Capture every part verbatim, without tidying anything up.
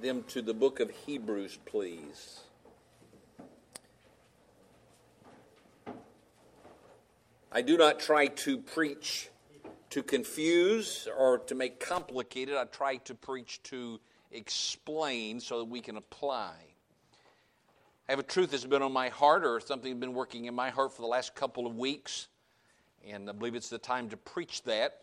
them to the book of Hebrews, please. I do not try to preach to confuse or to make complicated. I try to preach to explain so that we can apply. I have a truth that's been on my heart, or something that's been working in my heart for the last couple of weeks, and I believe it's the time to preach that.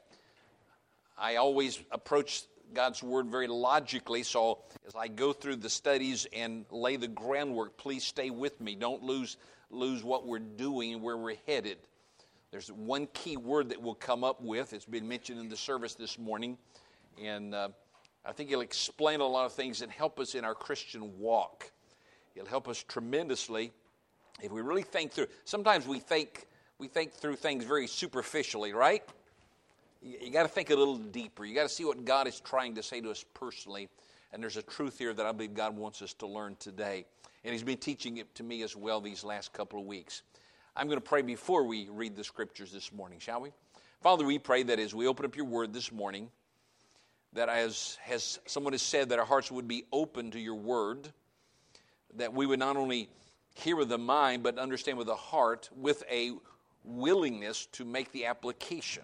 I always approach God's Word very logically, so as I go through the studies and lay the groundwork, please stay with me. Don't lose, lose what we're doing and where we're headed. There's one key word that we'll come up with. It's been mentioned in the service this morning, and uh, I think it'll explain a lot of things that help us in our Christian walk. It'll help us tremendously if we really think through. Sometimes we think we think through things very superficially, right? You, you got to think a little deeper. You got to see what God is trying to say to us personally, and there's a truth here that I believe God wants us to learn today, and He's been teaching it to me as well these last couple of weeks. I'm going to pray before we read the scriptures this morning, shall we? Father, we pray that as we open up your word this morning, that as, as someone has said, that our hearts would be open to your word, that we would not only hear with the mind, but understand with the heart, with a willingness to make the application.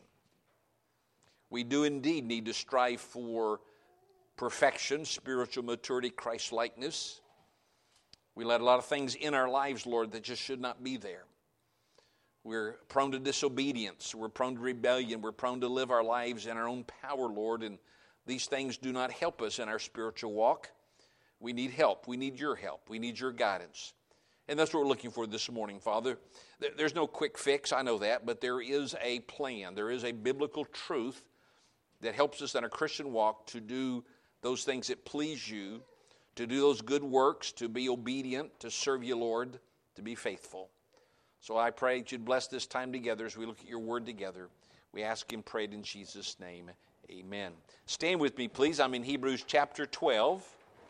We do indeed need to strive for perfection, spiritual maturity, Christ-likeness. We let a lot of things in our lives, Lord, that just should not be there. We're prone to disobedience. We're prone to rebellion. We're prone to live our lives in our own power, Lord, and these things do not help us in our spiritual walk. We need help. We need your help. We need your guidance. And that's what we're looking for this morning, Father. There's no quick fix, I know that, but there is a plan. There is a biblical truth that helps us in our Christian walk to do those things that please you, to do those good works, to be obedient, to serve you, Lord, to be faithful. So I pray that you'd bless this time together as we look at your word together. We ask and pray in Jesus' name. Amen. Stand with me, please. I'm in Hebrews chapter twelve.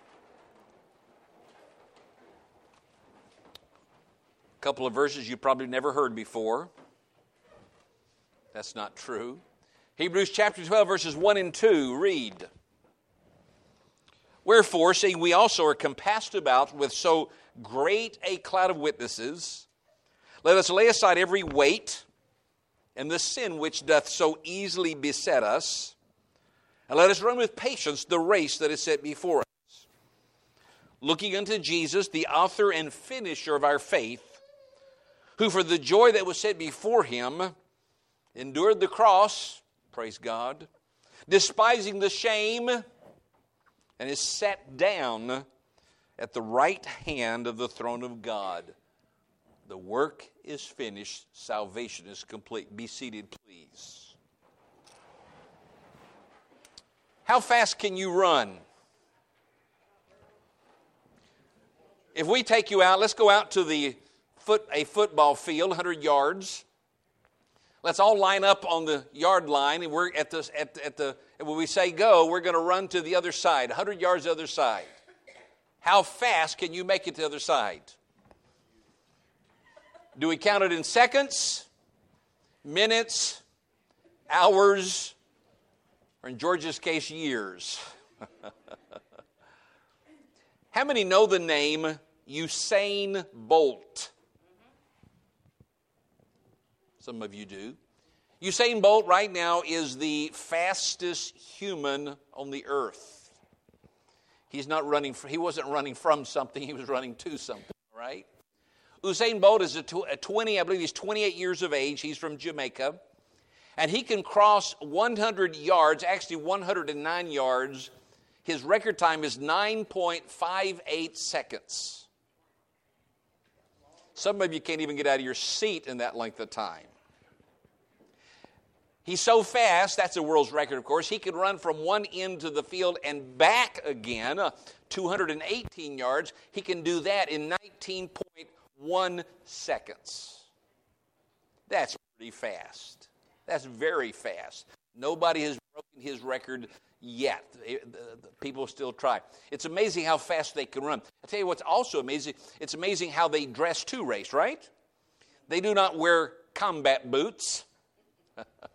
A couple of verses you probably never heard before. That's not true. Hebrews chapter twelve, verses one and two, read. Wherefore, seeing we also are compassed about with so great a cloud of witnesses, let us lay aside every weight and the sin which doth so easily beset us, and let us run with patience the race that is set before us, looking unto Jesus, the author and finisher of our faith, who for the joy that was set before him endured the cross, praise God, despising the shame, and is sat down at the right hand of the throne of God. The work is finished. Salvation is complete. Be seated, please. How fast can you run? If we take you out, let's go out to the foot a football field, one hundred yards. Let's all line up on the yard line, and we're at the at, at the and when we say go, we're going to run to the other side, one hundred yards the other side. How fast can you make it to the other side? Do we count it in seconds, minutes, hours, or in George's case, years? How many know the name Usain Bolt? Some of you do. Usain Bolt right now is the fastest human on the earth. He's not running, he wasn't running from something, he was running to something, right? Usain Bolt is a twenty, I believe he's twenty-eight years of age. He's from Jamaica. And he can cross one hundred yards, actually one hundred nine yards. His record time is nine point five eight seconds. Some of you can't even get out of your seat in that length of time. He's so fast, that's the world's record, of course. He can run from one end to the field and back again, uh, two hundred eighteen yards. He can do that in nineteen point one seconds. That's pretty fast. That's very fast. Nobody has broken his record yet. People still try. It's amazing how fast they can run. I tell you what's also amazing. It's amazing how they dress to race, right? They do not wear combat boots.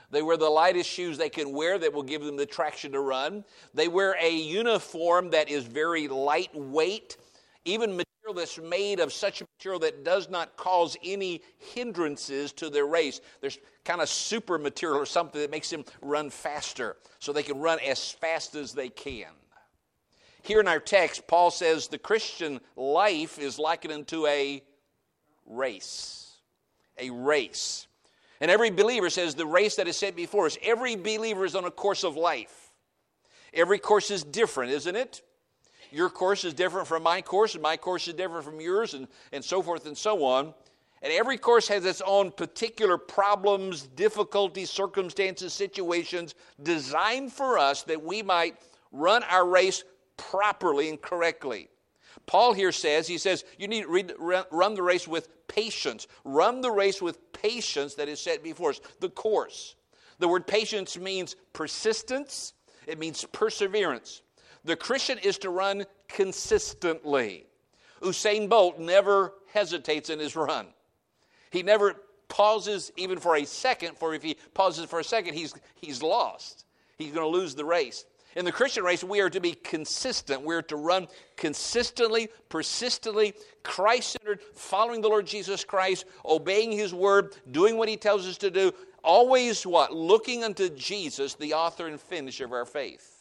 They wear the lightest shoes they can wear that will give them the traction to run. They wear a uniform that is very lightweight, even material that's made of such a material that does not cause any hindrances to their race. There's kind of super material or something that makes them run faster, so they can run as fast as they can. Here in our text, Paul says the Christian life is likened unto a race. A race. And every believer says the race that is set before us, every believer is on a course of life. Every course is different, isn't it? Your course is different from my course, and my course is different from yours, and, and so forth and so on. And every course has its own particular problems, difficulties, circumstances, situations designed for us that we might run our race properly and correctly. Paul here says, he says, you need to read, run the race with patience. Run the race with patience that is set before us, the course. The word patience means persistence. It means perseverance. The Christian is to run consistently. Usain Bolt never hesitates in his run. He never pauses even for a second, for if he pauses for a second, he's, he's lost. He's going to lose the race. In the Christian race, we are to be consistent. We are to run consistently, persistently, Christ-centered, following the Lord Jesus Christ, obeying His word, doing what He tells us to do. Always what? Looking unto Jesus, the author and finisher of our faith.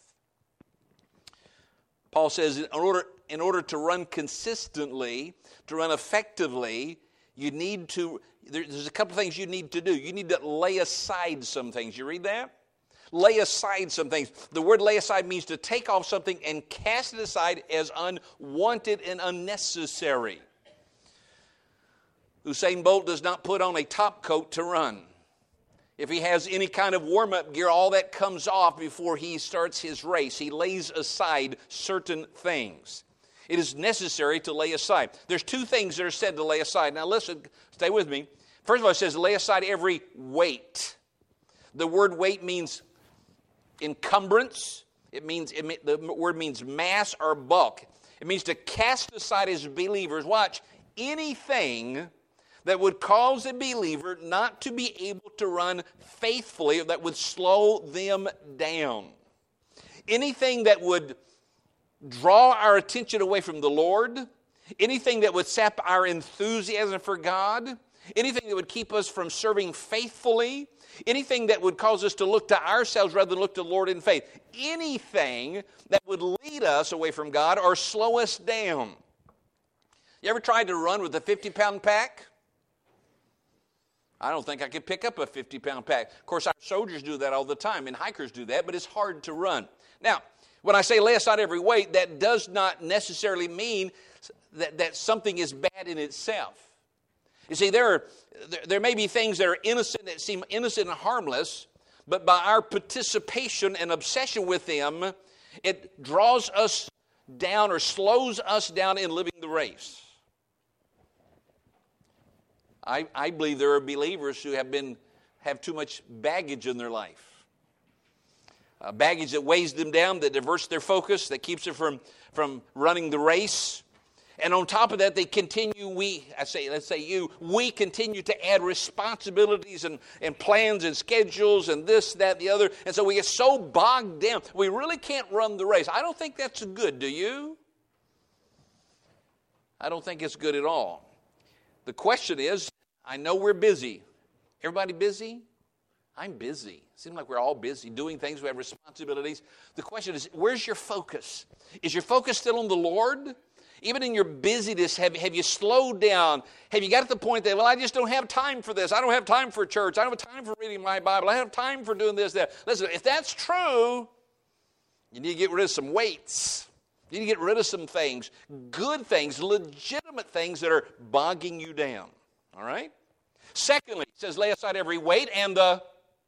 Paul says in order, in order to run consistently, to run effectively, you need to, there's a couple of things you need to do. You need to lay aside some things. You read that? Lay aside some things. The word lay aside means to take off something and cast it aside as unwanted and unnecessary. Usain Bolt does not put on a top coat to run. If he has any kind of warm-up gear, all that comes off before he starts his race. He lays aside certain things. It is necessary to lay aside. There's two things that are said to lay aside. Now listen, stay with me. First of all, it says lay aside every weight. The word weight means encumbrance. It means it, the word means mass or bulk. It means to cast aside as believers. Watch, anything that would cause a believer not to be able to run faithfully, or that would slow them down. Anything that would draw our attention away from the Lord. Anything that would sap our enthusiasm for God. Anything that would keep us from serving faithfully. Anything that would cause us to look to ourselves rather than look to the Lord in faith. Anything that would lead us away from God or slow us down. You ever tried to run with a fifty-pound pack? I don't think I could pick up a fifty-pound pack. Of course, our soldiers do that all the time, and hikers do that, but it's hard to run. Now, when I say lay aside every weight, that does not necessarily mean that, that something is bad in itself. You see, there are, there, there may be things that are innocent, that seem innocent and harmless, but by our participation and obsession with them, it draws us down or slows us down in living the race. I, I believe there are believers who have been have too much baggage in their life. Uh, baggage that weighs them down, that diverts their focus, that keeps them from, from running the race. And on top of that, they continue, we, I say, let's say you, we continue to add responsibilities and, and plans and schedules and this, that, the other. And so we get so bogged down, we really can't run the race. I don't think that's good, do you? I don't think it's good at all. The question is, I know we're busy. Everybody busy? I'm busy. Seems like we're all busy doing things. We have responsibilities. The question is, where's your focus? Is your focus still on the Lord? Even in your busyness, have, have you slowed down? Have you got to the point that, well, I just don't have time for this. I don't have time for church. I don't have time for reading my Bible. I don't have time for doing this, that. Listen, if that's true, you need to get rid of some weights. You need to get rid of some things, good things, legitimate things that are bogging you down. All right? Secondly, it says, lay aside every weight and the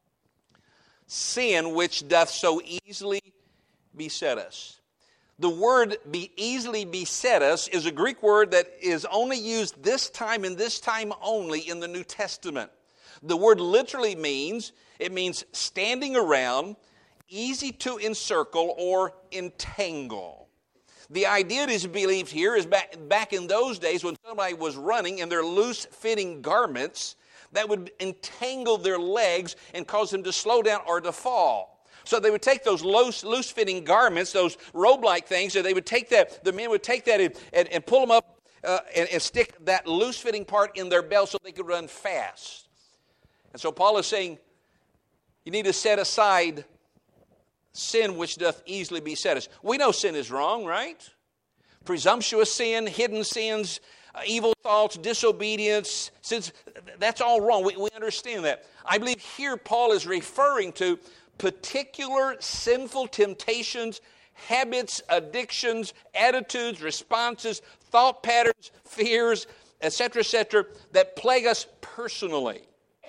sin which doth so easily beset us. The word be easily beset us is a Greek word that is only used this time and this time only in the New Testament. The word literally means, it means standing around, easy to encircle or entangle. The idea that is believed here is back, back in those days when somebody was running in their loose-fitting garments, that would entangle their legs and cause them to slow down or to fall. So they would take those loose, loose-fitting garments, those robe-like things, and they would take that, the men would take that and, and, and pull them up uh, and, and stick that loose-fitting part in their belt so they could run fast. And so Paul is saying, you need to set aside sin which doth easily beset us. We know sin is wrong, right? Presumptuous sin, hidden sins, uh, evil thoughts, disobedience, sins, that's all wrong. We, we understand that. I believe here Paul is referring to particular sinful temptations, habits, addictions, attitudes, responses, thought patterns, fears, et cetera, et cetera, that plague us personally.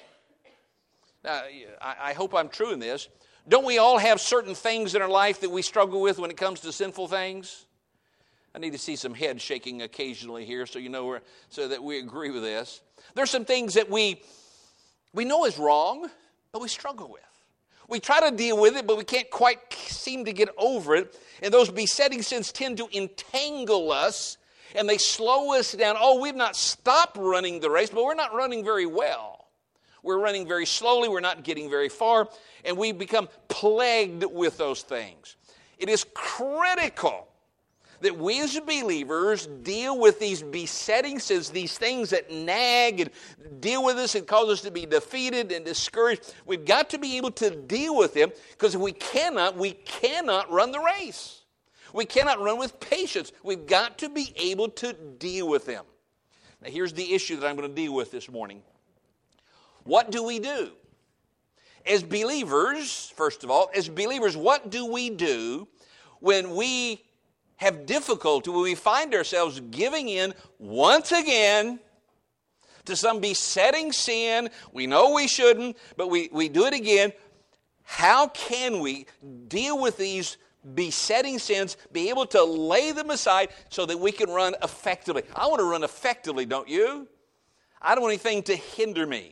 Now, I, I hope I'm true in this. Don't we all have certain things in our life that we struggle with when it comes to sinful things? I need to see some head shaking occasionally here so you know where, so that we agree with this. There's some things that we we know is wrong, but we struggle with. We try to deal with it, but we can't quite seem to get over it. And those besetting sins tend to entangle us, and they slow us down. Oh, we've not stopped running the race, but we're not running very well. We're running very slowly. We're not getting very far, and we become plagued with those things. It is critical that we as believers deal with these besetting sins, these things that nag and deal with us and cause us to be defeated and discouraged. We've got to be able to deal with them, because if we cannot, we cannot run the race. We cannot run with patience. We've got to be able to deal with them. Now here's the issue that I'm going to deal with this morning. What do we do? As believers, first of all, as believers, what do we do when we have difficulty, when we find ourselves giving in once again to some besetting sin? We know we shouldn't, but we, we do it again. How can we deal with these besetting sins, be able to lay them aside so that we can run effectively? I want to run effectively, don't you? I don't want anything to hinder me.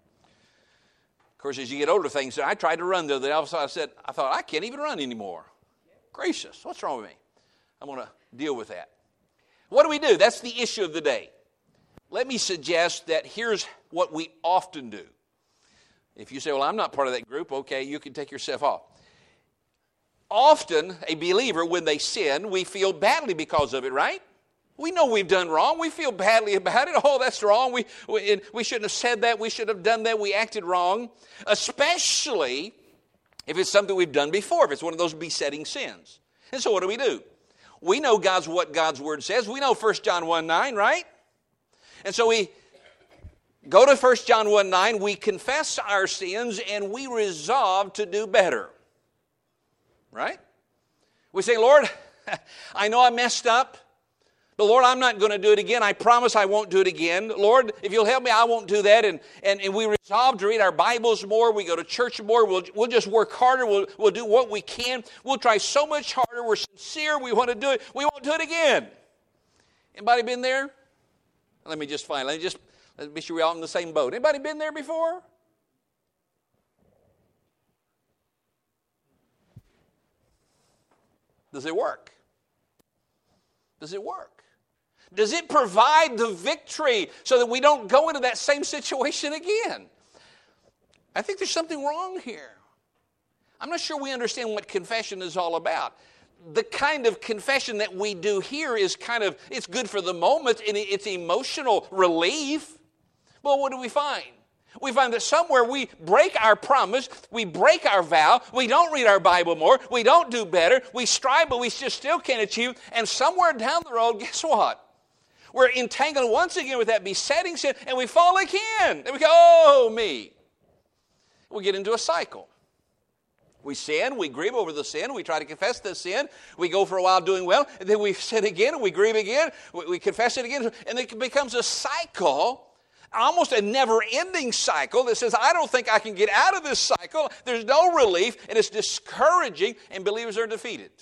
Of course, as you get older, things, I tried to run the other day. All of a sudden I said, I thought, I can't even run anymore. Gracious, what's wrong with me? I'm going to deal with that. What do we do? That's the issue of the day. Let me suggest that here's what we often do. If you say, well, I'm not part of that group, okay, you can take yourself off. Often, a believer, when they sin, we feel badly because of it, right? We know we've done wrong. We feel badly about it. Oh, that's wrong. We, we, we shouldn't have said that. We should have done that. We acted wrong. Especially if it's something we've done before, if it's one of those besetting sins. And so what do we do? We know God's what God's Word says. We know First John one nine, right? And so we go to First John one nine, we confess our sins, and we resolve to do better. Right? We say, Lord, I know I messed up, but Lord, I'm not going to do it again. I promise I won't do it again. Lord, if you'll help me, I won't do that. And, and, and we resolve to read our Bibles more. We go to church more. We'll, we'll just work harder. We'll, we'll do what we can. We'll try so much harder. We're sincere. We want to do it. We won't do it again. Anybody been there? Let me just find. Let me just let me sure we're all in the same boat. Anybody been there before? Does it work? Does it work? Does it provide the victory so that we don't go into that same situation again? I think there's something wrong here. I'm not sure we understand what confession is all about. The kind of confession that we do here is kind of, it's good for the moment, and it's emotional relief. Well, what do we find? We find that somewhere we break our promise, we break our vow, we don't read our Bible more, we don't do better, we strive, but we just still can't achieve, and somewhere down the road, guess what? We're entangled once again with that besetting sin, and we fall again. And we go, oh, me. We get into a cycle. We sin, we grieve over the sin, we try to confess the sin, we go for a while doing well, and then we sin again, and we grieve again, we, we confess it again, and it becomes a cycle, almost a never-ending cycle that says, I don't think I can get out of this cycle. There's no relief, and it's discouraging, and believers are defeated.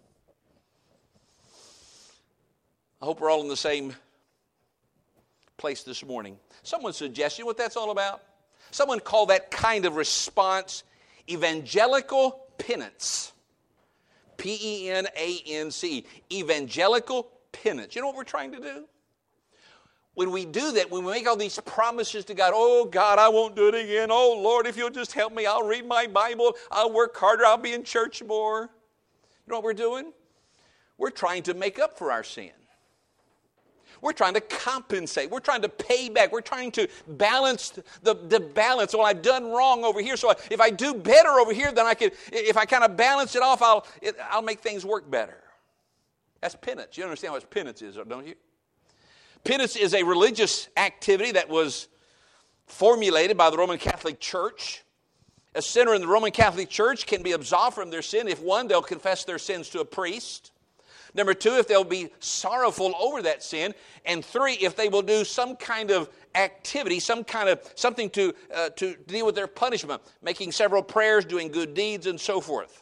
I hope we're all in the same place this morning. Someone suggested what that's all about. Someone called that kind of response evangelical penance. P E N A N C E. Evangelical penance. You know what we're trying to do? when we do that, when we make all these promises to God, oh, God, I won't do it again. Oh, Lord, if you'll just help me, I'll read my Bible. I'll work harder. I'll be in church more. You know what we're doing? We're trying to make up for our sin. We're trying to compensate. We're trying to pay back. We're trying to balance the, the balance. Well, I've done wrong over here, so if I do better over here, then I can, if I kind of balance it off, I'll, it, I'll make things work better. That's penance. You understand what penance is, don't you? Penance is a religious activity that was formulated by the Roman Catholic Church. A sinner in the Roman Catholic Church can be absolved from their sin if, one, they'll confess their sins to a priest. Number two, if they'll be sorrowful over that sin. And three, if they will do some kind of activity, some kind of something to, uh, to deal with their punishment, making several prayers, doing good deeds, and so forth.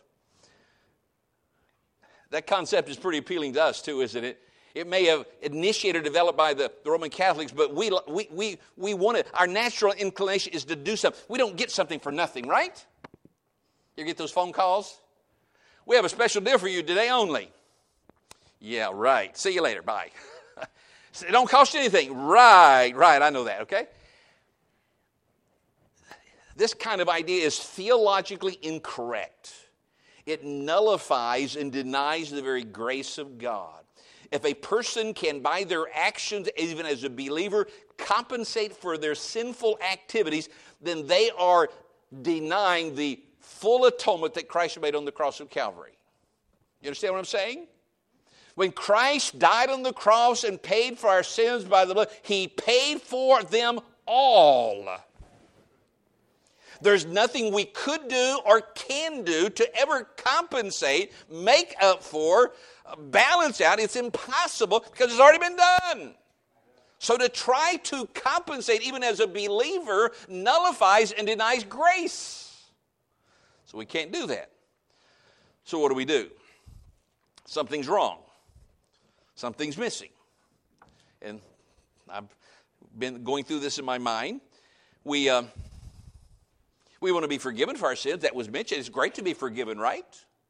That concept is pretty appealing to us too, isn't it? It may have initiated or developed by the, the Roman Catholics, but we, we, we, we want it. Our natural inclination is to do something. We don't get something for nothing, right? You get those phone calls? We have a special deal for you today only. Yeah, right. See you later. Bye. It don't cost you anything. Right, right. I know that, okay? This kind of idea is theologically incorrect. It nullifies and denies the very grace of God. If a person can, by their actions, even as a believer, compensate for their sinful activities, then they are denying the full atonement that Christ made on the cross of Calvary. You understand what I'm saying? When Christ died on the cross and paid for our sins by the blood, He paid for them all. There's nothing we could do or can do to ever compensate, make up for, balance out. It's impossible because it's already been done. So to try to compensate, even as a believer, nullifies and denies grace. So we can't do that. So what do we do? Something's wrong. Something's missing. And I've been going through this in my mind. We, uh, we want to be forgiven for our sins. That was mentioned. It's great to be forgiven, right?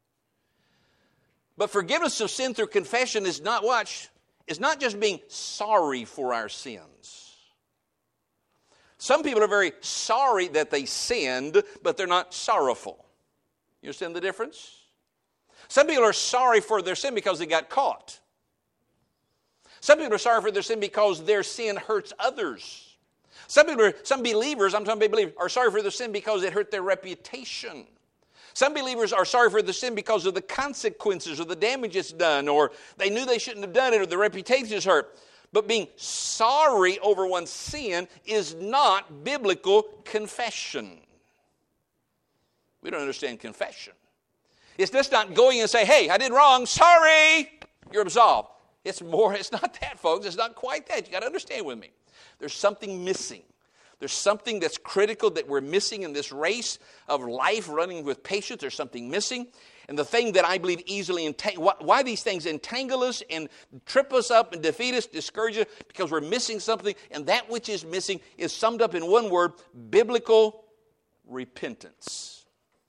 But forgiveness of sin through confession is not, watch, is not just being sorry for our sins. Some people are very sorry that they sinned, but they're not sorrowful. You understand the difference? Some people are sorry for their sin because they got caught. Some people are sorry for their sin because their sin hurts others. Some people, are, some believers, I'm talking about believers, are sorry for their sin because it hurt their reputation. Some believers are sorry for the sin because of the consequences or the damage it's done, or they knew they shouldn't have done it, or their reputation is hurt. But being sorry over one's sin is not biblical confession. We don't understand confession. It's just not going and say, hey, I did wrong, sorry, you're absolved. It's more, it's not that, folks. It's not quite that. You got to understand with me. There's something missing. There's something that's critical that we're missing in this race of life running with patience. There's something missing. And the thing that I believe easily, entangle, why these things entangle us and trip us up and defeat us, discourage us, because we're missing something. And that which is missing is summed up in one word, biblical repentance.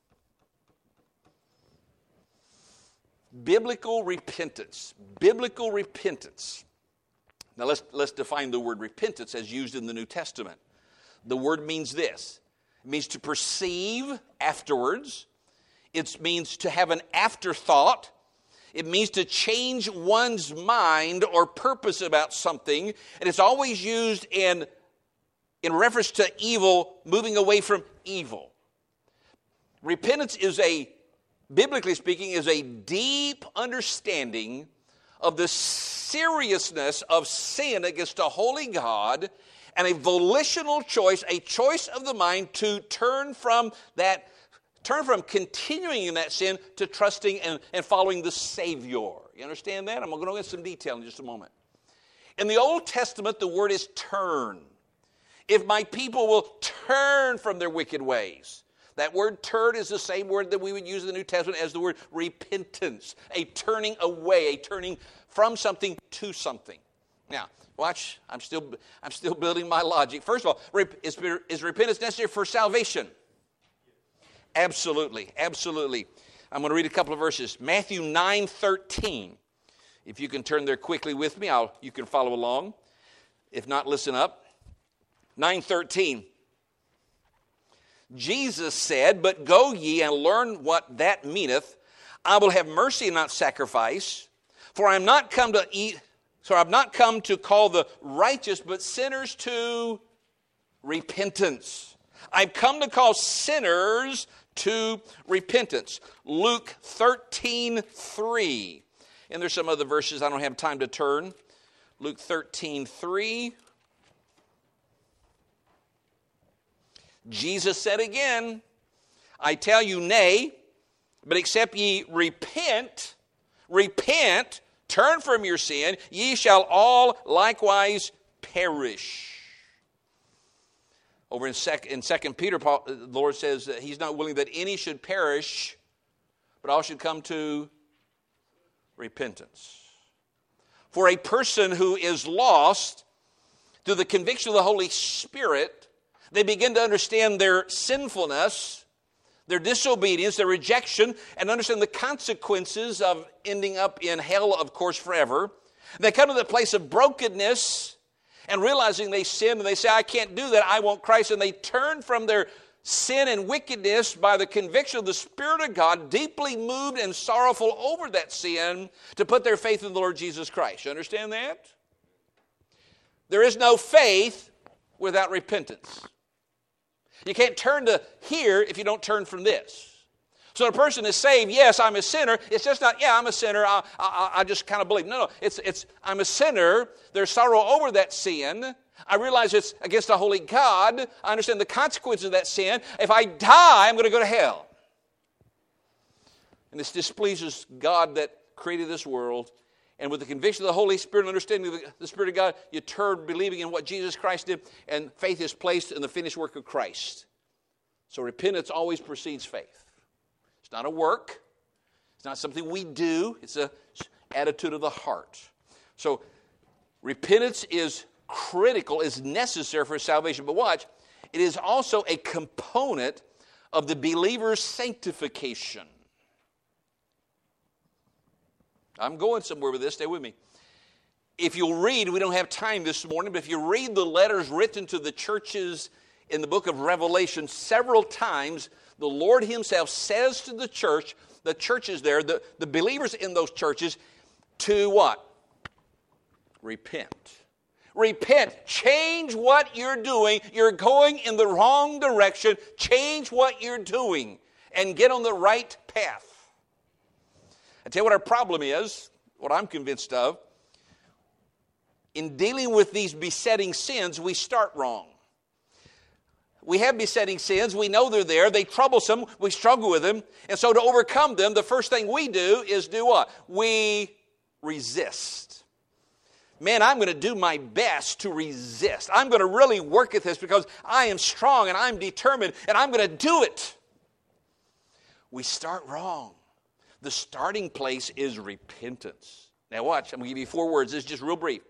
Biblical repentance. Biblical repentance. Now let's, let's define the word repentance as used in the New Testament. The word means this. It means to perceive afterwards. It means to have an afterthought. It means to change one's mind or purpose about something. And it's always used in, in reference to evil, moving away from evil. Repentance is a, biblically speaking, is a deep understanding of the seriousness of sin against a holy God, and a volitional choice, a choice of the mind to turn from that, turn from continuing in that sin to trusting and, and following the Savior. You understand that? I'm going to go into some detail in just a moment. In the Old Testament, the word is turn. If my people will turn from their wicked ways. That word turn is the same word that we would use in the New Testament as the word repentance. A turning away, a turning from something to something. Now, watch, I'm still I'm still building my logic. First of all, is, is repentance necessary for salvation? Absolutely, absolutely. I'm going to read a couple of verses. Matthew nine thirteen. If you can turn there quickly with me, I'll, you can follow along. If not, listen up. nine thirteen. Jesus said, "But go ye and learn what that meaneth. I will have mercy and not sacrifice. For I am not come to eat, so I have not come to call the righteous, but sinners to repentance." I've come to call sinners to repentance. Luke thirteen three. And there's some other verses I don't have time to turn. Luke thirteen three. Jesus said again, "I tell you, nay, but except ye repent, repent, turn from your sin, ye shall all likewise perish." Over in Second, in Second Peter, Paul, the Lord says that He's not willing that any should perish, but all should come to repentance. For a person who is lost, through the conviction of the Holy Spirit, they begin to understand their sinfulness, their disobedience, their rejection, and understand the consequences of ending up in hell, of course, forever. They come to the place of brokenness and realizing they sin, and they say, "I can't do that, I want Christ." And they turn from their sin and wickedness by the conviction of the Spirit of God, deeply moved and sorrowful over that sin, to put their faith in the Lord Jesus Christ. You understand that? There is no faith without repentance. You can't turn to here if you don't turn from this. So a person is saved, yes, I'm a sinner. It's just not, yeah, I'm a sinner, I, I, I just kind of believe. No, no, it's, it's I'm a sinner. There's sorrow over that sin. I realize it's against a holy God. I understand the consequences of that sin. If I die, I'm going to go to hell. And this displeases God that created this world. And with the conviction of the Holy Spirit and understanding of the Spirit of God, you turn believing in what Jesus Christ did, and faith is placed in the finished work of Christ. So repentance always precedes faith. It's not a work. It's not something we do. It's an attitude of the heart. So repentance is critical, is necessary for salvation. But watch, it is also a component of the believer's sanctification. I'm going somewhere with this. Stay with me. If you'll read, we don't have time this morning, but if you read the letters written to the churches in the book of Revelation, several times the Lord Himself says to the church, the churches there, the, the believers in those churches, to what? Repent. Repent. Change what you're doing. You're going in the wrong direction. Change what you're doing and get on the right path. I tell you what our problem is, what I'm convinced of. In dealing with these besetting sins, we start wrong. We have besetting sins. We know they're there. They troublesome. We struggle with them. And so to overcome them, the first thing we do is do what? We resist. Man, I'm going to do my best to resist. I'm going to really work at this because I am strong and I'm determined and I'm going to do it. We start wrong. The starting place is repentance. Now watch, I'm going to give you four words. This is just real brief.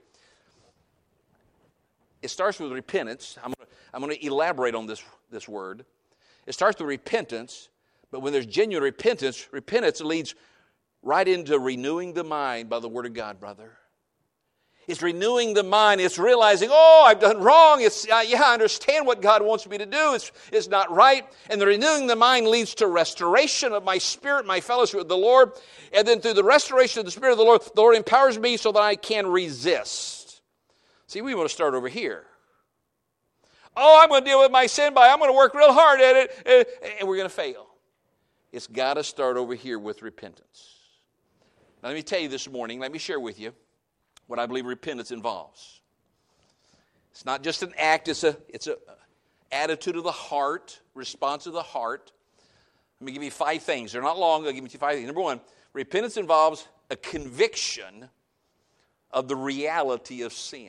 It starts with repentance. I'm going to, I'm going to elaborate on this, this word. It starts with repentance, but when there's genuine repentance, repentance leads right into renewing the mind by the Word of God, brother. It's renewing the mind. It's realizing, oh, I've done wrong. It's uh, yeah, I understand what God wants me to do. It's, it's not right. And the renewing the mind leads to restoration of my spirit, my fellowship with the Lord. And then through the restoration of the Spirit of the Lord, the Lord empowers me so that I can resist. See, we want to start over here. Oh, I'm going to deal with my sin by, I'm going to work real hard at it, and we're going to fail. It's got to start over here with repentance. Now, let me tell you this morning, let me share with you what I believe repentance involves. It's not just an act, it's a it's a attitude of the heart, response of the heart. Let me give you five things. They're not long, I'll give you five things. Number one, repentance involves a conviction of the reality of sin.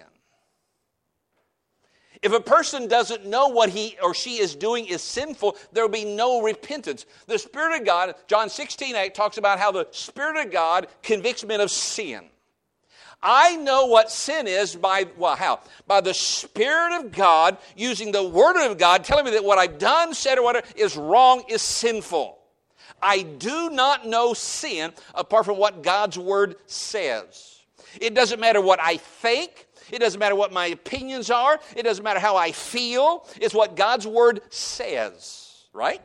If a person doesn't know what he or she is doing is sinful, there will be no repentance. The Spirit of God, John sixteen eight, talks about how the Spirit of God convicts men of sin. I know what sin is by, well, how? By the Spirit of God, using the Word of God, telling me that what I've done, said, or whatever is wrong, is sinful. I do not know sin apart from what God's Word says. It doesn't matter what I think. It doesn't matter what my opinions are. It doesn't matter how I feel. It's what God's Word says, right?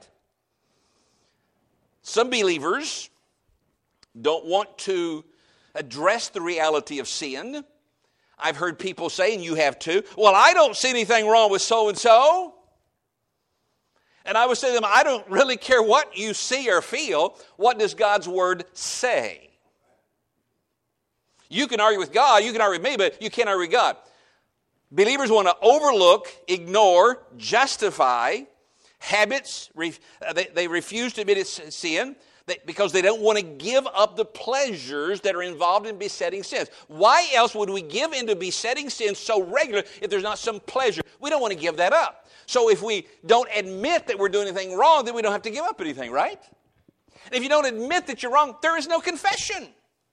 Some believers don't want to address the reality of sin. I've heard people say, and you have too, well, I don't see anything wrong with so-and-so. And I would say to them, I don't really care what you see or feel. What does God's Word say? You can argue with God, you can argue with me, but you can't argue with God. Believers want to overlook, ignore, justify habits. They, they refuse to admit it's sin because they don't want to give up the pleasures that are involved in besetting sins. Why else would we give into besetting sins so regular if there's not some pleasure? We don't want to give that up. So if we don't admit that we're doing anything wrong, then we don't have to give up anything, right? And if you don't admit that you're wrong, there is no confession.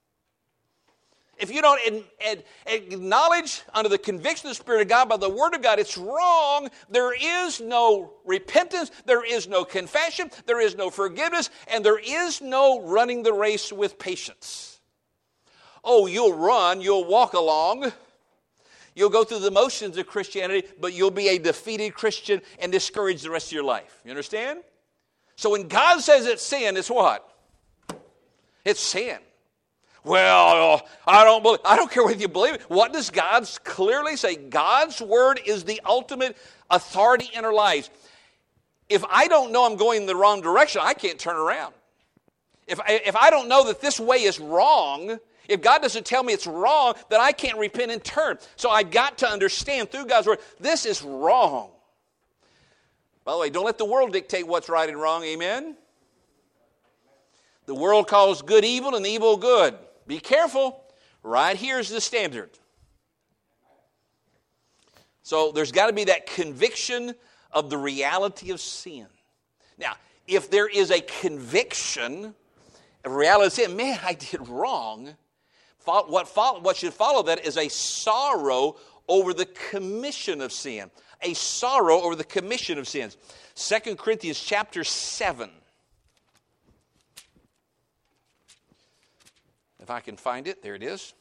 If you don't ad- ad- acknowledge under the conviction of the Spirit of God by the Word of God it's wrong, there is no repentance, there is no confession, there is no forgiveness, and there is no running the race with patience. Oh, you'll run, you'll walk along, you'll go through the motions of Christianity, but you'll be a defeated Christian and discouraged the rest of your life. You understand? So when God says it's sin, it's what? It's sin. Well, I don't believe, I don't care whether you believe it. What does God clearly say? God's Word is the ultimate authority in our lives. If I don't know I'm going in the wrong direction, I can't turn around. If I, if I don't know that this way is wrong, if God doesn't tell me it's wrong, then I can't repent and turn. So I've got to understand through God's Word, this is wrong. By the way, don't let the world dictate what's right and wrong, amen? The world calls good evil and evil good. Be careful. Right here's the standard. So there's got to be that conviction of the reality of sin. Now, if there is a conviction of reality of sin, man, I did wrong, what, follow, what should follow that is a sorrow over the commission of sin. A sorrow over the commission of sins. Second Corinthians chapter seven. If I can find it, there it is.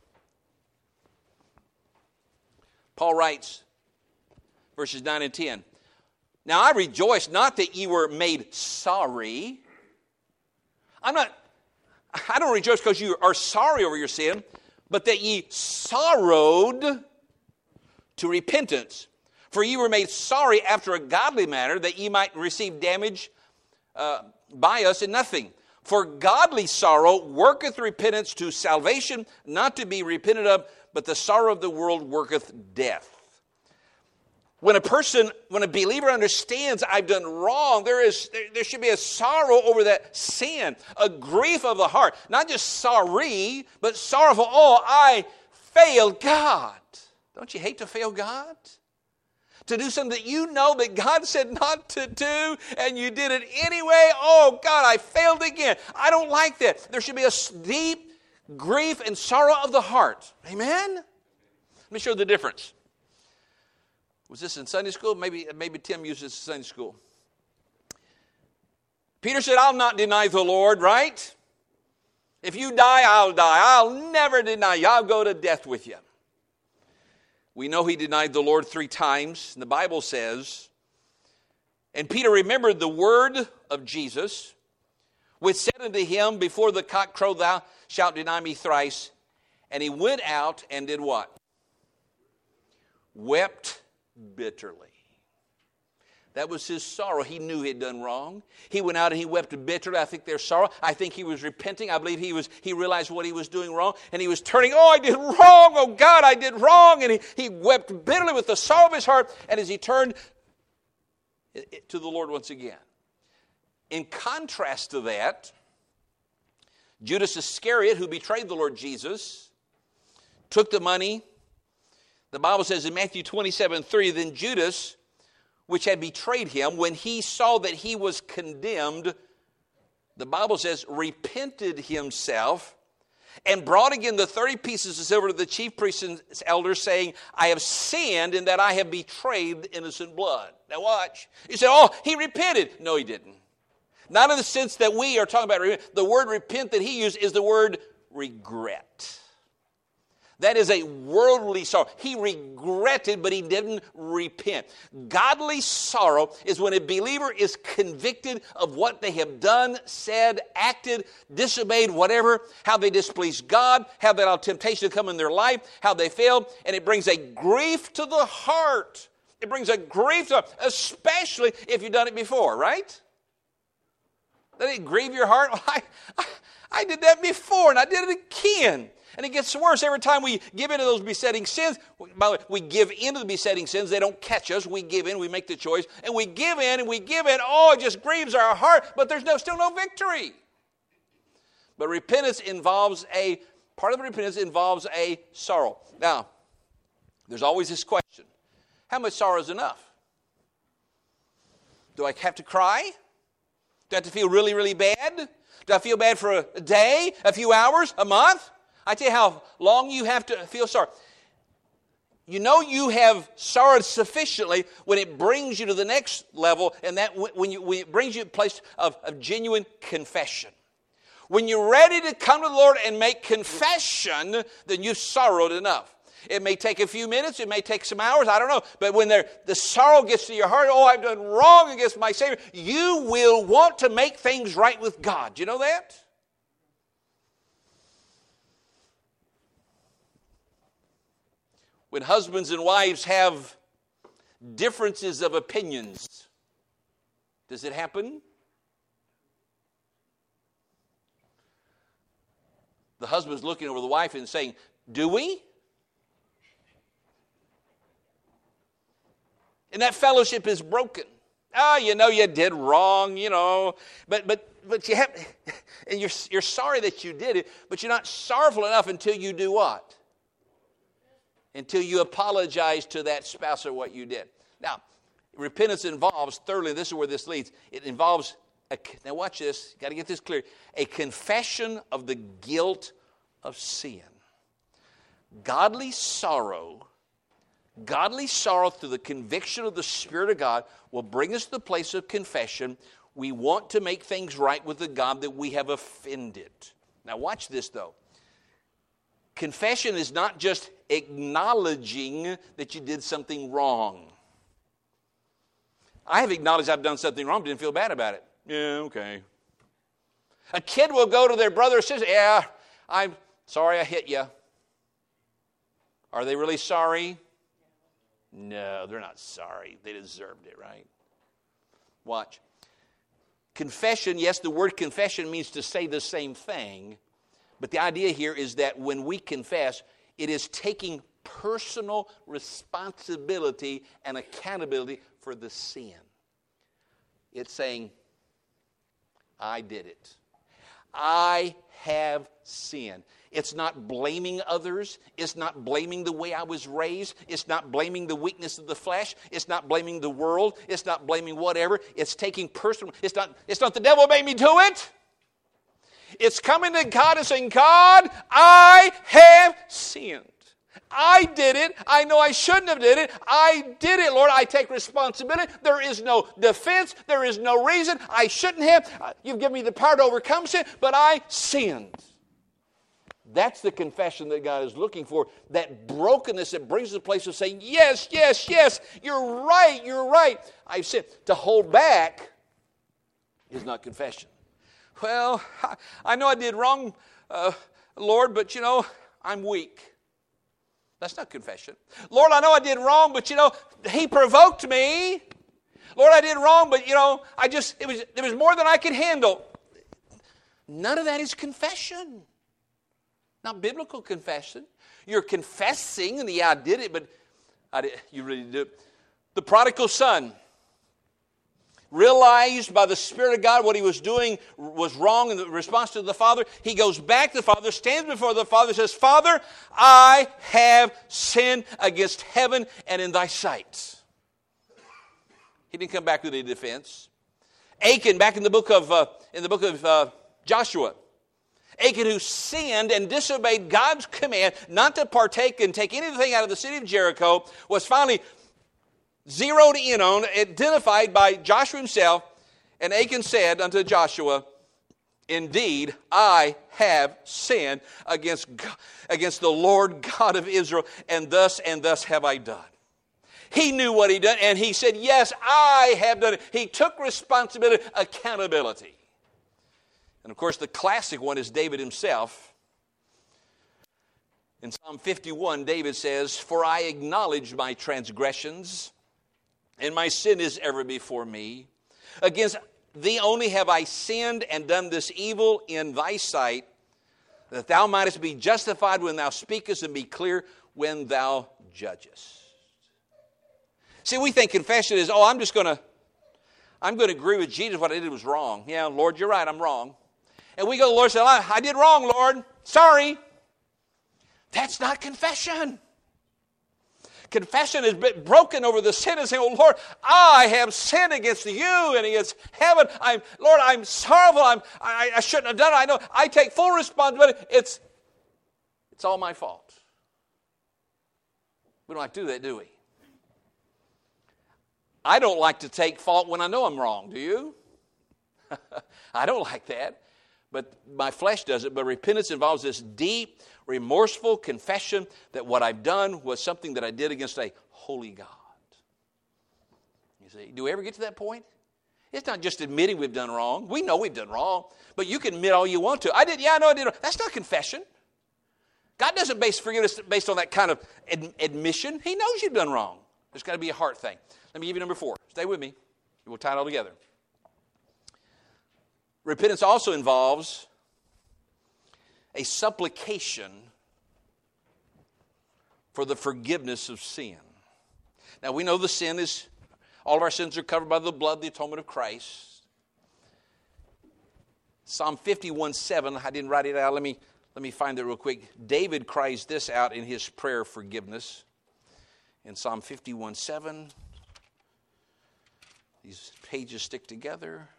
Paul writes, verses nine and ten. Now I rejoice not that ye were made sorry. I'm not, I don't rejoice because you are sorry over your sin, but that ye sorrowed to repentance. For ye were made sorry after a godly manner, that ye might receive damage uh, by us in nothing. For godly sorrow worketh repentance to salvation, not to be repented of, but the sorrow of the world worketh death. When a person, when a believer understands I've done wrong, there is there, there should be a sorrow over that sin, a grief of the heart. Not just sorry, but sorrowful. Oh, I failed God. Don't you hate to fail God? To do something that you know that God said not to do, and you did it anyway. Oh, God, I failed again. I don't like that. There should be a deep grief and sorrow of the heart. Amen? Let me show you the difference. Was this in Sunday school? Maybe, maybe Tim used this in Sunday school. Peter said, I'll not deny the Lord, right? If you die, I'll die. I'll never deny you. I'll go to death with you. We know he denied the Lord three times. And the Bible says, and Peter remembered the word of Jesus, which said unto him, before the cock crow, thou shalt deny me thrice. And he went out and did what? Wept bitterly. That was his sorrow. He knew he had done wrong. He went out and he wept bitterly. I think there's sorrow. I think he was repenting. I believe he was. He realized what he was doing wrong. And he was turning, oh, I did wrong. Oh, God, I did wrong. And he, he wept bitterly with the sorrow of his heart. And as he turned to the Lord once again. In contrast to that, Judas Iscariot, who betrayed the Lord Jesus, took the money. The Bible says in Matthew twenty-seven three, then Judas, which had betrayed him, when he saw that he was condemned, the Bible says, repented himself, and brought again the thirty pieces of silver to the chief priests and elders, saying, I have sinned in that I have betrayed the innocent blood. Now watch. You say, oh, he repented. No, he didn't. Not in the sense that we are talking about. The word repent that he used is the word regret. That is a worldly sorrow. He regretted, but he didn't repent. Godly sorrow is when a believer is convicted of what they have done, said, acted, disobeyed, whatever, how they displeased God, how they allowed temptation to come in their life, how they failed, and it brings a grief to the heart. It brings a grief to, especially if you've done it before, right? Doesn't it grieve your heart? Well, I, I, I did that before, and I did it again. And it gets worse every time we give in to those besetting sins. By the way, we give in to the besetting sins. They don't catch us. We give in. We make the choice. And we give in and we give in. Oh, it just grieves our heart. But there's no, still no victory. But repentance involves a, part of repentance involves a sorrow. Now, there's always this question. How much sorrow is enough? Do I have to cry? Do I have to feel really, really bad? Do I feel bad for a day, a few hours, a month? I tell you how long you have to feel sorry. You know you have sorrowed sufficiently when it brings you to the next level, and that when, you, when it brings you to a place of, of genuine confession. When you're ready to come to the Lord and make confession, then you've sorrowed enough. It may take a few minutes, it may take some hours, I don't know. But when the sorrow gets to your heart, oh, I've done wrong against my Savior, you will want to make things right with God. Do you know that? When husbands and wives have differences of opinions, does it happen? The husband's looking over the wife and saying, do we? And that fellowship is broken. Ah, oh, you know you did wrong, you know. But but but you have, and you're you're sorry that you did it, but you're not sorrowful enough until you do what? Until you apologize to that spouse or what you did. Now, repentance involves, thirdly, this is where this leads, it involves, a, now watch this, got to get this clear, a confession of the guilt of sin. Godly sorrow, godly sorrow through the conviction of the Spirit of God will bring us to the place of confession. We want to make things right with the God that we have offended. Now watch this though. Confession is not just acknowledging that you did something wrong. I have acknowledged I've done something wrong, but didn't feel bad about it. Yeah, okay. A kid will go to their brother or sister, yeah, I'm sorry I hit you. Are they really sorry? No, they're not sorry. They deserved it, right? Watch. Confession, yes, the word confession means to say the same thing. But the idea here is that when we confess, it is taking personal responsibility and accountability for the sin. It's saying, I did it. I have sinned. It's not blaming others. It's not blaming the way I was raised. It's not blaming the weakness of the flesh. It's not blaming the world. It's not blaming whatever. It's taking personal. It's not, it's not the devil made me do it. It's coming to God and saying, God, I have sinned. I did it. I know I shouldn't have did it. I did it, Lord. I take responsibility. There is no defense. There is no reason. I shouldn't have. You've given me the power to overcome sin, but I sinned. That's the confession that God is looking for. That brokenness that brings us to the place of saying, yes, yes, yes, you're right, you're right. I've sinned. To hold back is not confession. Well, I know I did wrong, uh, Lord, but, you know, I'm weak. That's not confession. Lord, I know I did wrong, but, you know, He provoked me. Lord, I did wrong, but, you know, I just, it was, it was more than I could handle. None of that is confession. Not biblical confession. You're confessing, and yeah, I did it, but I did, you really did it. The prodigal son realized by the Spirit of God what he was doing was wrong in the response to the Father. He goes back to the Father, stands before the Father, says, Father, I have sinned against heaven and in thy sight. He didn't come back with a defense. Achan, back in the book of uh, in the book of uh, Joshua, Achan, who sinned and disobeyed God's command not to partake and take anything out of the city of Jericho, was finally zeroed in on, identified by Joshua himself. And Achan said unto Joshua, indeed, I have sinned against God, against the Lord God of Israel, and thus and thus have I done. He knew what he'd done, and he said, yes, I have done it. He took responsibility, accountability. And of course, the classic one is David himself. In Psalm fifty-one, David says, for I acknowledge my transgressions, and my sin is ever before me. Against thee only have I sinned and done this evil in thy sight, that thou mightest be justified when thou speakest and be clear when thou judgest. See, we think confession is, oh, I'm just going to, I'm going to agree with Jesus. What I did was wrong. Yeah, Lord, you're right, I'm wrong. And we go to the Lord and say, I, I did wrong, Lord. Sorry. That's not confession. Confession is broken over the sin and saying, oh, Lord, I have sinned against you and against heaven. I'm, Lord, I'm sorrowful. I'm, I, I shouldn't have done it. I know. I take full responsibility. It's, it's all my fault. We don't like to do that, do we? I don't like to take fault when I know I'm wrong. Do you? I don't like that. But my flesh does it. But repentance involves this deep, remorseful confession that what I've done was something that I did against a holy God. You see, do we ever get to that point? It's not just admitting we've done wrong. We know we've done wrong. But you can admit all you want to. I did, yeah, I know I did wrong. That's not confession. God doesn't base forgiveness based on that kind of ad- admission. He knows you've done wrong. There's got to be a heart thing. Let me give you number four. Stay with me. We'll tie it all together. Repentance also involves a supplication for the forgiveness of sin. Now, we know the sin is, all of our sins are covered by the blood, the atonement of Christ. Psalm fifty-one seven, I didn't write it out. Let me, let me find it real quick. David cries this out in his prayer of forgiveness. In Psalm fifty-one seven, these pages stick together.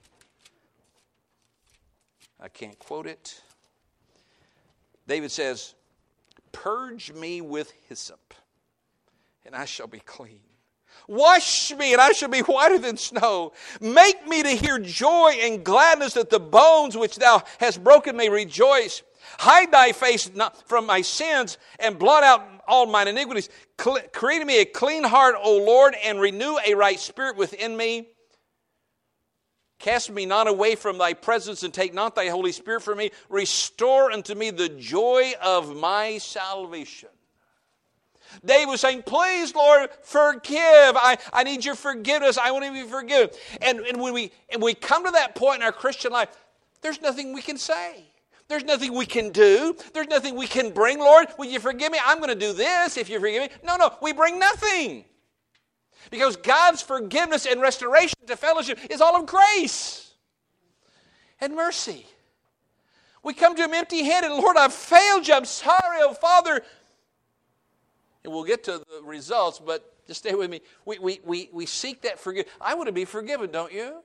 I can't quote it. David says, purge me with hyssop, and I shall be clean. Wash me, and I shall be whiter than snow. Make me to hear joy and gladness, that the bones which thou hast broken may rejoice. Hide thy face from my sins, and blot out all mine iniquities. Create in me a clean heart, O Lord, and renew a right spirit within me. Cast me not away from thy presence, and take not thy Holy Spirit from me. Restore unto me the joy of my salvation. David was saying, please, Lord, forgive. I, I need your forgiveness. I want to be forgiven. And, and when we and we come to that point in our Christian life, there's nothing we can say. There's nothing we can do. There's nothing we can bring. Lord, will you forgive me? I'm going to do this if you forgive me. No, no, we bring nothing. Because God's forgiveness and restoration to fellowship is all of grace and mercy. We come to Him empty-handed. Lord, I've failed you. I'm sorry, oh Father. And we'll get to the results, but just stay with me. We, we, we, we seek that forgiveness. I want to be forgiven, don't you?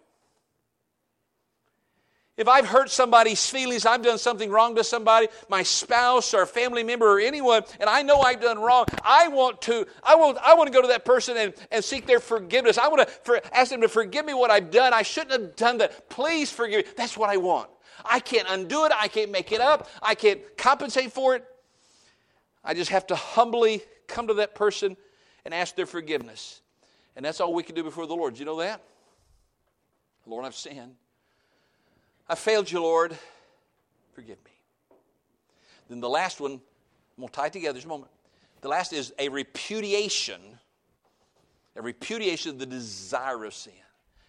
If I've hurt somebody's feelings, I've done something wrong to somebody, my spouse or family member or anyone, and I know I've done wrong, I want to, I want, I want to go to that person and, and seek their forgiveness. I want to for, ask them to forgive me what I've done. I shouldn't have done that. Please forgive me. That's what I want. I can't undo it. I can't make it up. I can't compensate for it. I just have to humbly come to that person and ask their forgiveness. And that's all we can do before the Lord. Do you know that? Lord, I've sinned. I failed you, Lord. Forgive me. Then the last one, I'm going to tie it together just a moment. The last is a repudiation, a repudiation of the desire of sin.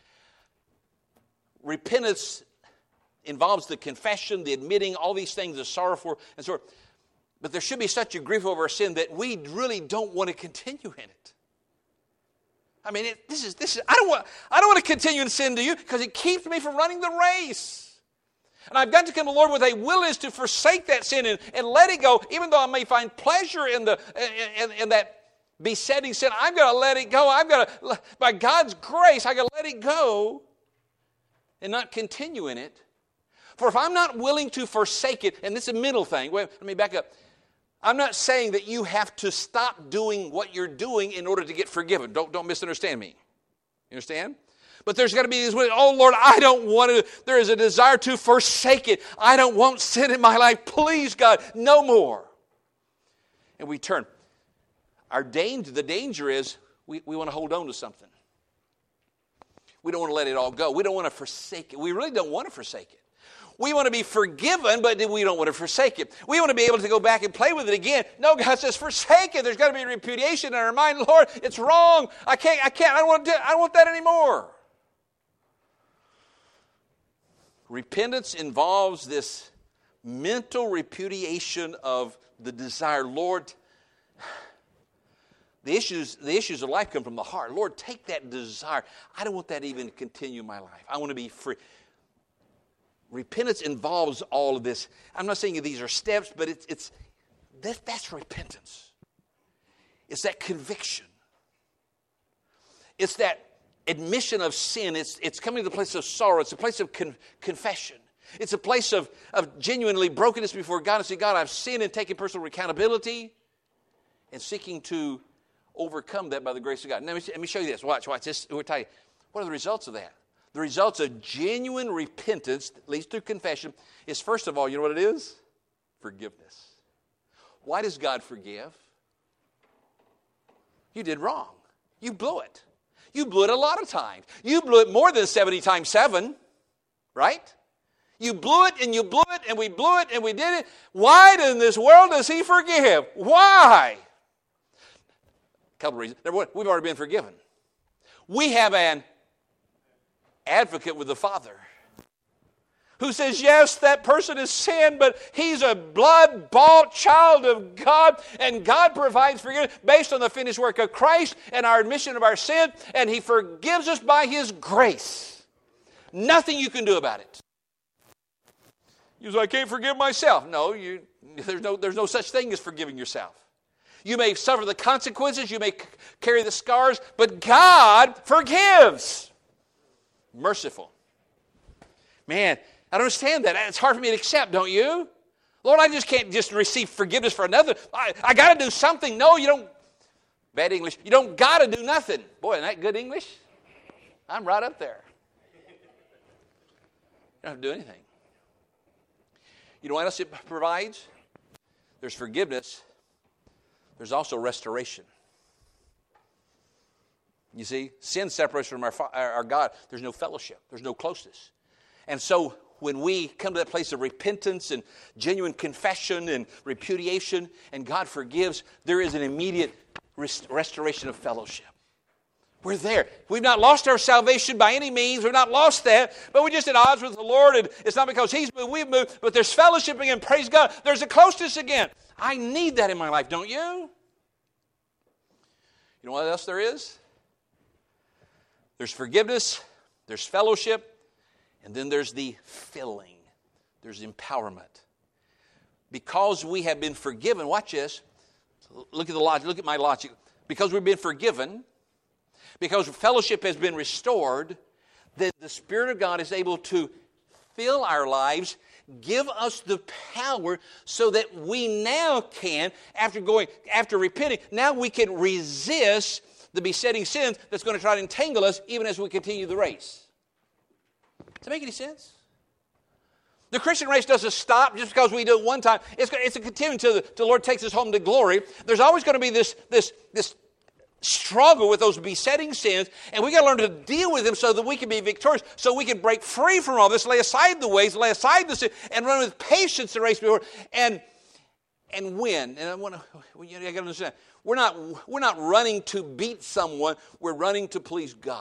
Repentance involves the confession, the admitting, all these things, the sorrow for, and so forth. But there should be such a grief over our sin that we really don't want to continue in it. I mean, it, this is this is. I don't want. I don't want to continue in sin, do you? Because it keeps me from running the race. And I've got to come to the Lord with a willingness to forsake that sin and, and let it go, even though I may find pleasure in the in, in that besetting sin. I've got to let it go. I've got to, by God's grace, I got to let it go and not continue in it. For if I'm not willing to forsake it, and this is a mental thing. Wait, let me back up. I'm not saying that you have to stop doing what you're doing in order to get forgiven. Don't, don't misunderstand me. You understand? But there's got to be these ways, oh Lord, I don't want to, there is a desire to forsake it. I don't want sin in my life. Please, God, no more. And we turn. Our danger, the danger is we, we want to hold on to something. We don't want to let it all go. We don't want to forsake it. We really don't want to forsake it. We want to be forgiven, but we don't want to forsake it. We want to be able to go back and play with it again. No, God says, forsake it. There's got to be repudiation in our mind. Lord, it's wrong. I can't, I can't, I don't want to do, I don't want that anymore. Repentance involves this mental repudiation of the desire. Lord, the issues, the issues of life come from the heart. Lord, take that desire. I don't want that even to continue in my life. I want to be free. Repentance involves all of this. I'm not saying these are steps, but it's, it's that, that's repentance. It's that conviction. It's that admission of sin. It's, it's coming to the place of sorrow. It's a place of con, confession. It's a place of, of genuinely brokenness before God and saying, God, I've sinned, and taking personal accountability and seeking to overcome that by the grace of God. Now, let me, let me show you this. Watch, watch this. We'll tell you, what are the results of that? The results of genuine repentance, at least through confession, is first of all, you know what it is? Forgiveness. Why does God forgive? You did wrong. You blew it. You blew it a lot of times. You blew it more than seventy times seven, right? You blew it and you blew it and we blew it and we did it. Why in this world does He forgive? Why? A couple of reasons. Number one, we've already been forgiven. We have an advocate with the Father who says, yes, that person has sinned, but he's a blood-bought child of God, and God provides forgiveness based on the finished work of Christ and our admission of our sin, and He forgives us by His grace. Nothing you can do about it. You say, I can't forgive myself. No, you, there's no, there's no such thing as forgiving yourself. You may suffer the consequences, you may c- carry the scars, but God forgives. Merciful. Man, I don't understand that. It's hard for me to accept, don't you? Lord, I just can't just receive forgiveness for another. I, I got to do something. No, you don't. Bad English. You don't got to do nothing. Boy, isn't that good English? I'm right up there. You don't have to do anything. You know what else it provides? There's forgiveness. There's also restoration. You see, sin separates from our, our God. There's no fellowship. There's no closeness. And so when we come to that place of repentance and genuine confession and repudiation and God forgives, there is an immediate rest- restoration of fellowship. We're there. We've not lost our salvation by any means. We've not lost that. But we're just at odds with the Lord. And it's not because He's moved, we've moved. But there's fellowship again. Praise God. There's a closeness again. I need that in my life, don't you? You know what else there is? There's forgiveness, there's fellowship, and then there's the filling. There's empowerment. Because we have been forgiven, watch this. Look at the logic. Look at my logic. Because we've been forgiven, because fellowship has been restored, then the Spirit of God is able to fill our lives, give us the power so that we now can, after going, after repenting, now we can resist the besetting sins that's going to try to entangle us even as we continue the race. Does that make any sense? The Christian race doesn't stop just because we do it one time. It's, it's a continuing till the, till the Lord takes us home to glory. There's always going to be this, this, this struggle with those besetting sins, and we got to learn to deal with them so that we can be victorious, so we can break free from all this, lay aside the ways, lay aside the sin, and run with patience the race before, and and win. And I want to, you got to understand, we're not we're not running to beat someone. We're running to please God.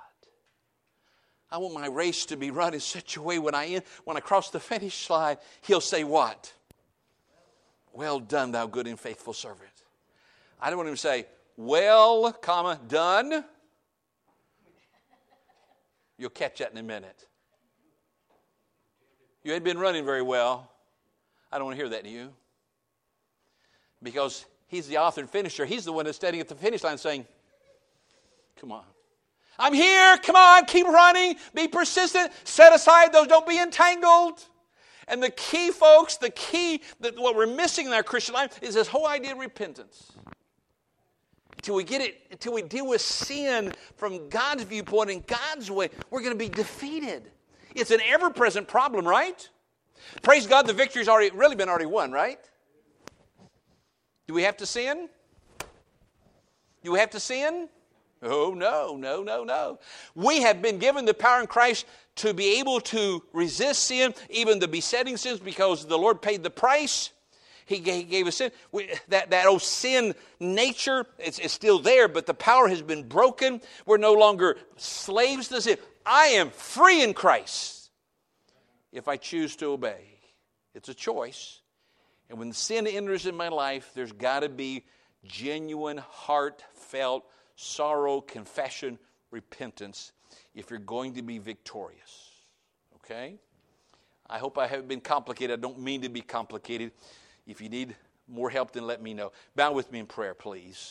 I want my race to be run in such a way when I when I cross the finish line, He'll say what? Well done, thou good and faithful servant. I don't want Him to say, well, comma, done. You'll catch that in a minute. You ain't been running very well. I don't want to hear that to you. Because He's the author and finisher. He's the one that's standing at the finish line saying, come on. I'm here. Come on. Keep running. Be persistent. Set aside those. Don't be entangled. And the key, folks, the key, that what we're missing in our Christian life is this whole idea of repentance. until we get it, until we deal with sin from God's viewpoint and God's way, we're going to be defeated. It's an ever-present problem, right? Praise God, the victory's already really been already won, right? Do we have to sin? Do we have to sin? Oh, no, no, no, no. We have been given the power in Christ to be able to resist sin, even the besetting sins, because the Lord paid the price. He gave, he gave us sin. We, that, that old sin nature, it's, it's still there, but the power has been broken. We're no longer slaves to sin. I am free in Christ if I choose to obey. It's a choice. And when sin enters in my life, there's got to be genuine, heartfelt sorrow, confession, repentance if you're going to be victorious. Okay? I hope I haven't been complicated. I don't mean to be complicated. If you need more help, then let me know. Bow with me in prayer, please.